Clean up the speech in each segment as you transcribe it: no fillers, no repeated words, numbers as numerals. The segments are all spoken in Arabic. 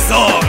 النزار.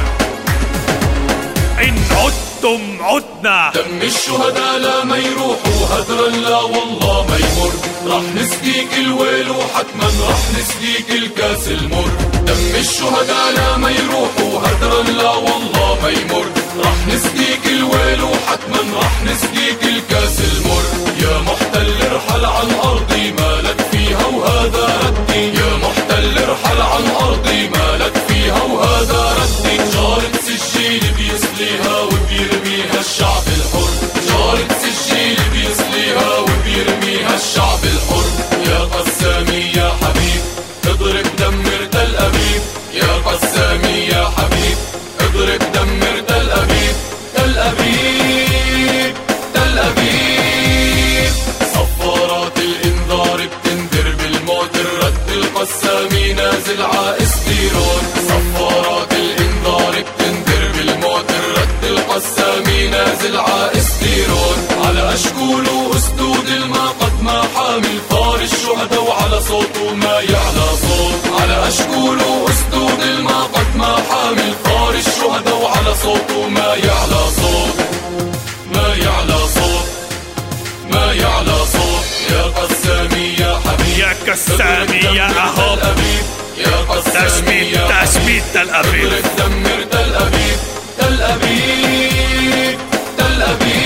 إن عدتم عدنا. دم الشهداء لا ما يروح وهدرا لا والله ما يمر. رح نسقيك الويل وحتما رح نسقيك الكاس المر. دم الشهداء لا ما يروح وهدرا لا والله ما يمر. رح نسقيك الويل وحتما رح نسقيك الكاس المر. يا محتل ارحل عن أرضي ما لك فيها وهذا ردي. يا محتل ارحل عن أرضي ما لك فيها وهذا ردي. جارة سجيل بيصليها وبيرميها الشعب الحر. جارة سجيل بيصليها وبيرميها الشعب الحر. يا قسامي يا حبيب اضرب دمر تل أبيب. يا قسامي يا حبيب اضرب دمر تل أبيب. تل أبيب تل أبيب. صفارات الإنذار بتنذر بالموت. الرد القسامي نازل ع استيران. صفارات الإنذار بتنذر بالموت. الرد القسامي نازل ع استيران. على أشكول وأسدود الما قد ما حامل فار الشهداء وعلى صوته ما يعلى صوت. على أشكول وأسدود الما قد ما حامل فار الشهداء وعلى صوته ما يعلى صوت. ما يعلى صوت ما يعلى صوت. يا قسامي يا حبيب يا قسامي يا أهو يا قسامي يا تشبيت تل أبيب. اضرب دمر تل أبيب. تل أبيب تل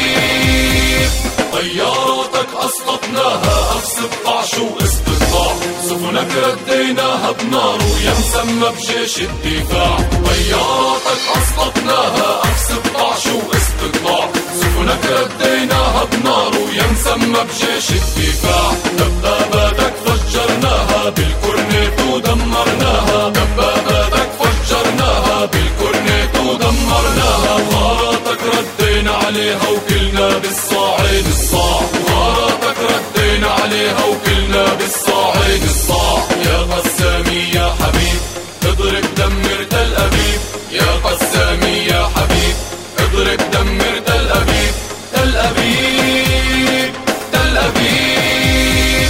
أبيب. طياراتك أسقطناها أخس 16 واستطلاع. سفنك رديناها بنار ويا مسمى بجيش الدفاع. طياراتك أسقطناها أخس 16 واستطلاع. سفنك رديناها بنار ويا مسمى بجيش الدفاع. دباباتك فجرناها بالكورنيت ودمرناها. دباباتك فجرناها بالكورنيت ودمرناها. غاراتك ردينا عليها وكلنا بالصاعين الصاع. غاراتك ردينا عليها وكلنا بالصاعين الصاع. يا قسامي يا حبيب اضرب دمر تل أبيب. يا قسامي يا حبيب اضرب دمر تل أبيب. تل أبيب تل أبيب.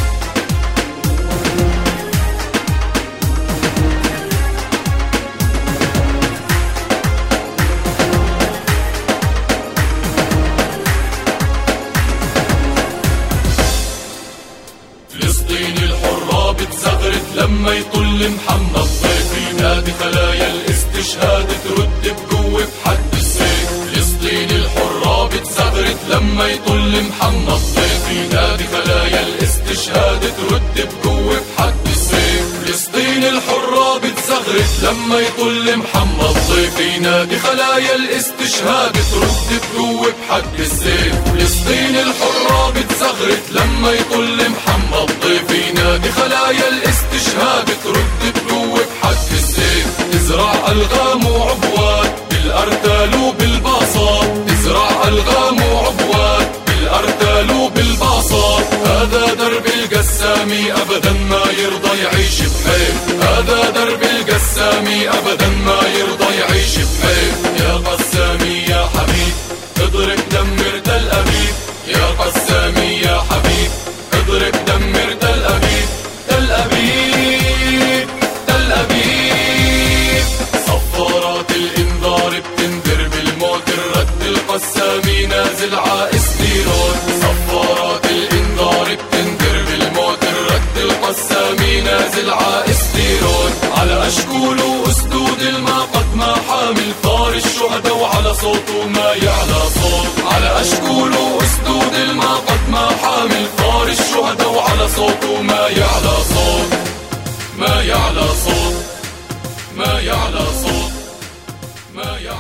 فلسطين الحرة بتزغرت لما يطل محمد ضيف. ينادي خلايا الاستشهاد ترد بقوة بحد السيف. فلسطين الحرة بتزغرت لما يطل محمد ضيف. ينادي خلايا الاستشهاد ترد بقوة بحد السيف. فلسطين الحرة بتزغرت لما يطل محمد ضيف. ينادي خلايا الاستشهاد ترد بقوة بحد السيف. فلسطين الحرة بتزغرت لما يطل محمد ضيف. ينادي خلايا الاستشهاد ترد بقوة بحد السيف. تزرع ألغام وعبوات بالأرتال وبالباصات. تزرع ألغام وعبوات بالأرتال وبالباصات. هذا درب القسامي أبدا ما يرضى يعيش بحيف. هذا درب القسامي أبدا ما يرضى يعيش بحيف. يا قسامي يا حبيب اضرب دمر تل أبيب. يا قسامي يا حبيب اضرب دمر تل أبيب. تل أبيب تل أبيب. صفارات الإنذار بتنذر بالموت. الرد القسامي نازل ع استيران. صفارات الإنذار بتنذر بالموت. الرد القسامي نازل ع استيران. على أشكول وأسدود الما قد ما حامل فار الشهداء وعلى صوته ما يعلى صوت. على أشكول وأسدود الما قد ما حامل فار الشهداء وعلى صوته ما يعلى صوت. ما يعلى صوت ما يعلى صوت ما يعلى